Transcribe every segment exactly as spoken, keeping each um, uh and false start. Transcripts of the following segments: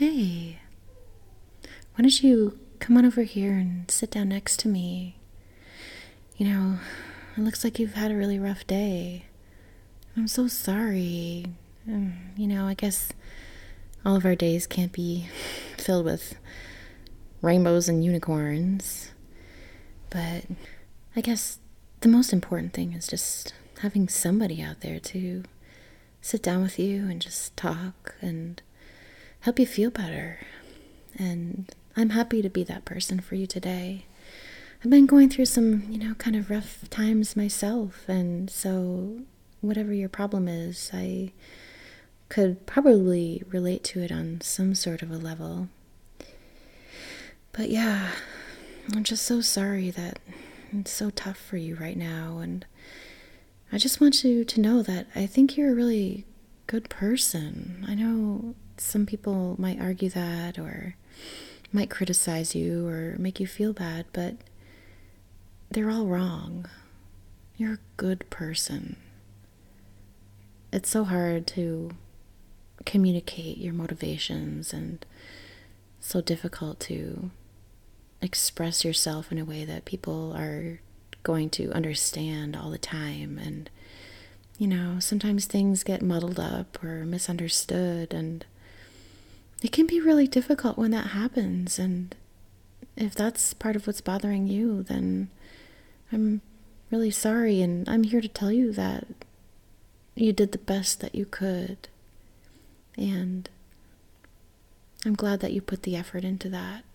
Hey, why don't you come on over here and sit down next to me? You know, it looks like you've had a really rough day. I'm so sorry. Um, you know, I guess all of our days can't be filled with rainbows and unicorns. But I guess the most important thing is just having somebody out there to sit down with you and just talk and help you feel better. And I'm happy to be that person for you today. I've been going through some, you know, kind of rough times myself, and so whatever your problem is, I could probably relate to it on some sort of a level. But yeah, I'm just so sorry that it's so tough for you right now, and I just want you to know that I think you're a really good person. I know some people might argue that or might criticize you or make you feel bad, but they're all wrong. You're a good person. It's so hard to communicate your motivations and so difficult to express yourself in a way that people are going to understand all the time. And, you know, sometimes things get muddled up or misunderstood, and it can be really difficult when that happens. And if that's part of what's bothering you, then I'm really sorry, and I'm here to tell you that you did the best that you could. And I'm glad that you put the effort into that.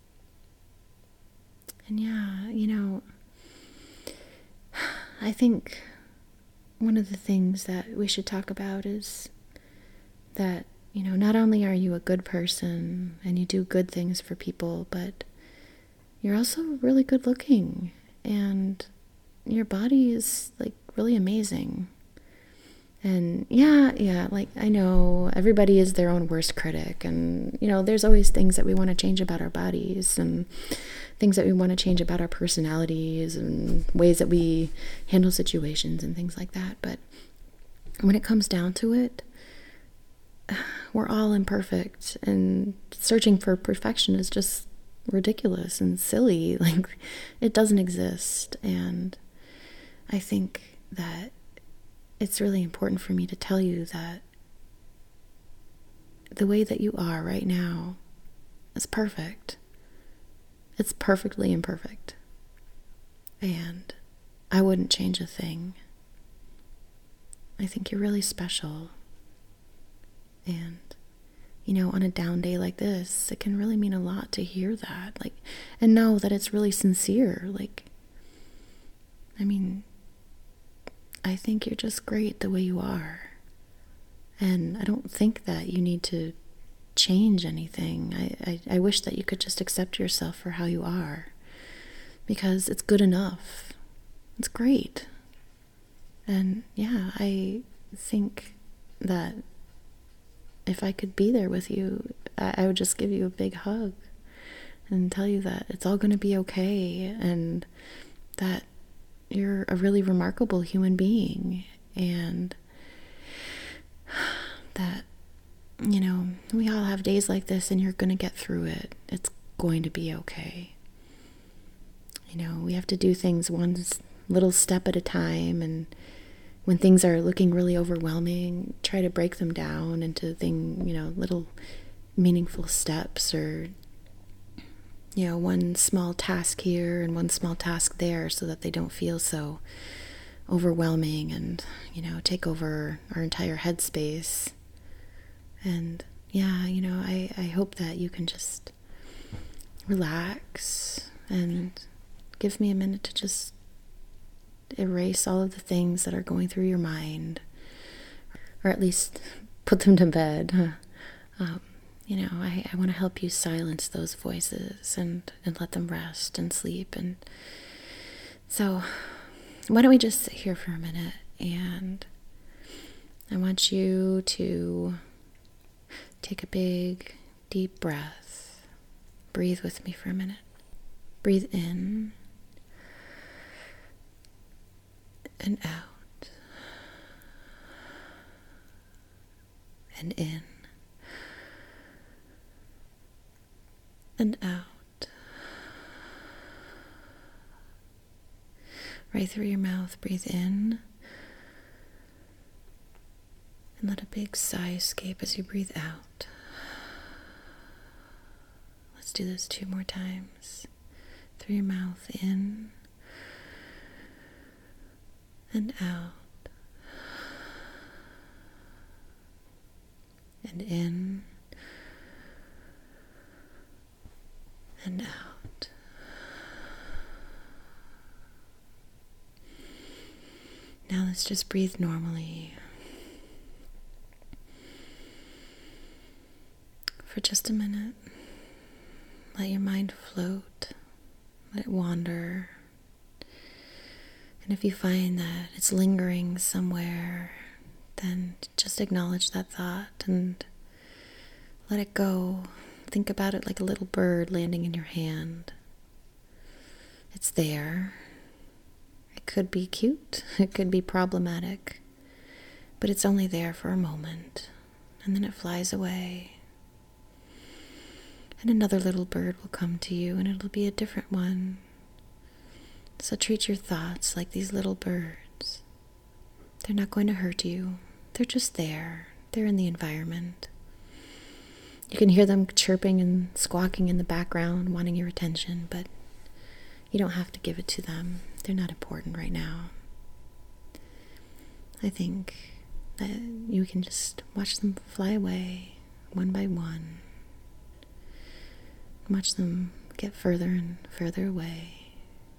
And yeah, you know, I think one of the things that we should talk about is that, you know, not only are you a good person and you do good things for people, but you're also really good looking, and your body is like really amazing. And yeah, yeah, like I know everybody is their own worst critic, and you know, there's always things that we want to change about our bodies and things that we want to change about our personalities and ways that we handle situations and things like that. But when it comes down to it, we're all imperfect, and searching for perfection is just ridiculous and silly. Like, it doesn't exist. And I think that it's really important for me to tell you that the way that you are right now is perfect. It's perfectly imperfect. And I wouldn't change a thing. I think you're really special. And, you know, on a down day like this, it can really mean a lot to hear that. Like, and know that it's really sincere. Like, I mean, I think you're just great the way you are. And I don't think that you need to change anything. I, I, I wish that you could just accept yourself for how you are, because it's good enough. It's great. And yeah, I think that if I could be there with you, I, I would just give you a big hug and tell you that it's all going to be okay, and that you're a really remarkable human being, and that, you know, we all have days like this, and you're going to get through it. It's going to be okay. You know, we have to do things one little step at a time, and when things are looking really overwhelming, try to break them down into thing, you know, little meaningful steps, or, you know, one small task here and one small task there, so that they don't feel so overwhelming and, you know, take over our entire headspace. And yeah, you know, I, I hope that you can just relax and give me a minute to just erase all of the things that are going through your mind, or at least put them to bed. Um, you know, I, I want to help you silence those voices and, and let them rest and sleep. And so why don't we just sit here for a minute, and I want you to take a big, deep breath. Breathe with me for a minute. Breathe in and out and in and out. Right through your mouth, breathe in. And let a big sigh escape as you breathe out. Let's do this two more times. Through your mouth, in and out. And in and out. Now let's just breathe normally for just a minute. Let your mind float, let it wander. And if you find that it's lingering somewhere, then just acknowledge that thought and let it go. Think about it like a little bird landing in your hand. It's there. It could be cute, it could be problematic, but it's only there for a moment, and then it flies away. And another little bird will come to you, and it'll be a different one. So treat your thoughts like these little birds. They're not going to hurt you. They're just there. They're in the environment. You can hear them chirping and squawking in the background, wanting your attention, but you don't have to give it to them. They're not important right now. I think that you can just watch them fly away one by one. Watch them get further and further away.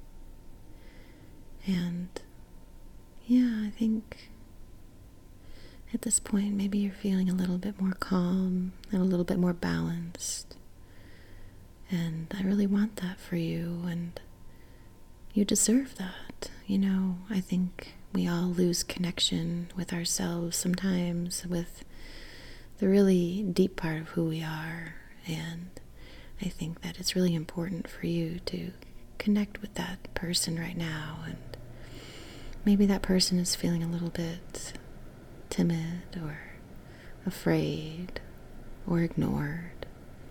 And yeah, I think at this point maybe you're feeling a little bit more calm and a little bit more balanced. And I really want that for you, and you deserve that. You know, I think we all lose connection with ourselves sometimes, with the really deep part of who we are, and I think that it's really important for you to connect with that person right now, and maybe that person is feeling a little bit timid or afraid or ignored.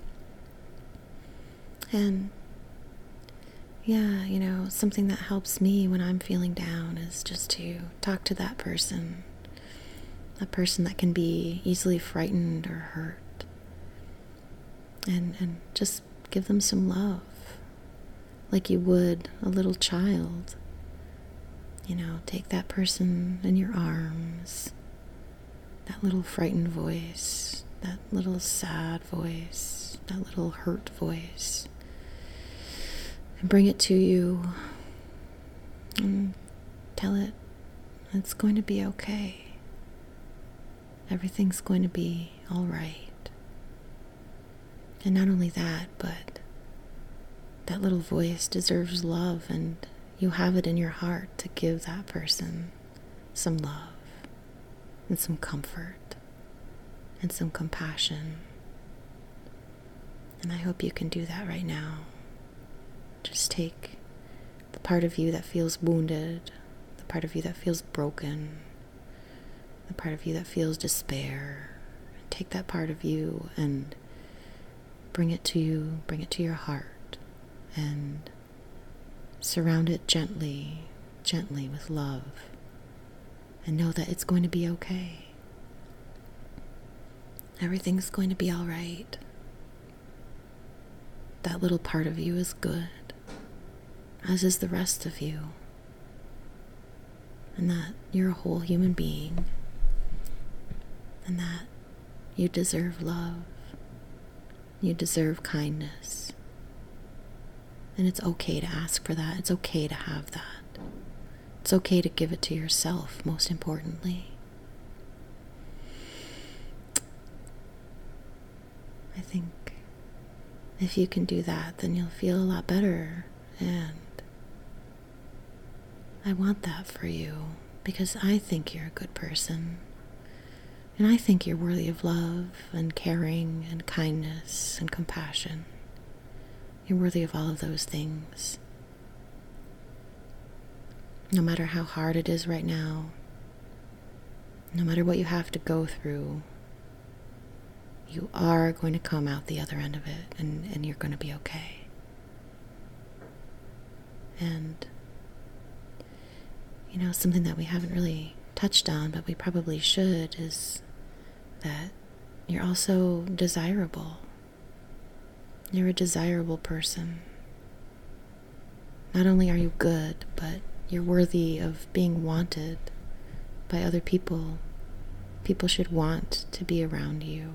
And yeah, you know, something that helps me when I'm feeling down is just to talk to that person, a person that can be easily frightened or hurt. And, and just give them some love, like you would a little child. You know, take that person in your arms, that little frightened voice, that little sad voice, that little hurt voice, and bring it to you and tell it it's going to be okay. Everything's going to be all right. And not only that, but that little voice deserves love, and you have it in your heart to give that person some love and some comfort and some compassion. And I hope you can do that right now. Just take the part of you that feels wounded, the part of you that feels broken, the part of you that feels despair. Take that part of you and bring it to you, bring it to your heart, and surround it gently, gently with love, and know that it's going to be okay. Everything's going to be all right. That little part of you is good, as is the rest of you, and that you're a whole human being, and that you deserve love. You deserve kindness. And it's okay to ask for that. It's okay to have that. It's okay to give it to yourself, most importantly. I think if you can do that, then you'll feel a lot better. And I want that for you, because I think you're a good person. And I think you're worthy of love and caring and kindness and compassion. You're worthy of all of those things. No matter how hard it is right now, no matter what you have to go through, you are going to come out the other end of it, and, and you're going to be okay. And, you know, something that we haven't really touched on, but we probably should, is that you're also desirable. You're a desirable person. Not only are you good, but you're worthy of being wanted by other people. People should want to be around you.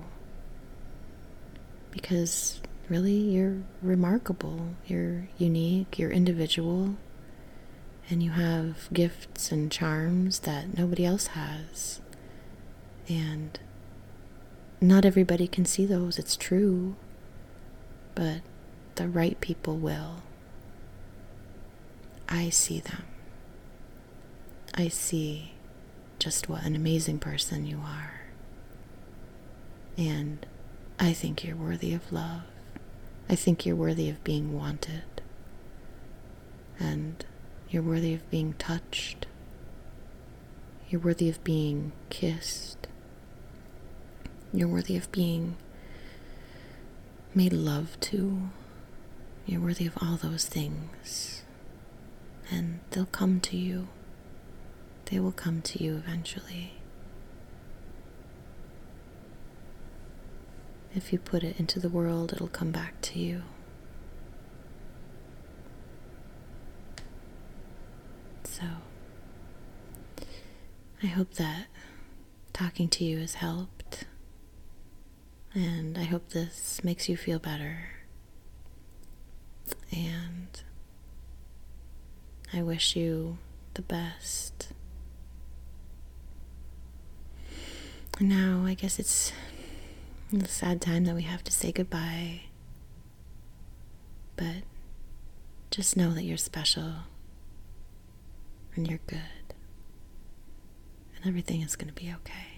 Because really, you're remarkable. You're unique, you're individual, and you have gifts and charms that nobody else has. And not everybody can see those, it's true, but the right people will. I see them. I see just what an amazing person you are. And I think you're worthy of love. I think you're worthy of being wanted. And you're worthy of being touched. You're worthy of being kissed. You're worthy of being made love to. You're worthy of all those things. And they'll come to you. They will come to you eventually. If you put it into the world, it'll come back to you. So, I hope that talking to you has helped. And I hope this makes you feel better. And I wish you the best. And now I guess it's a sad time that we have to say goodbye. But just know that you're special and you're good. And everything is going to be okay.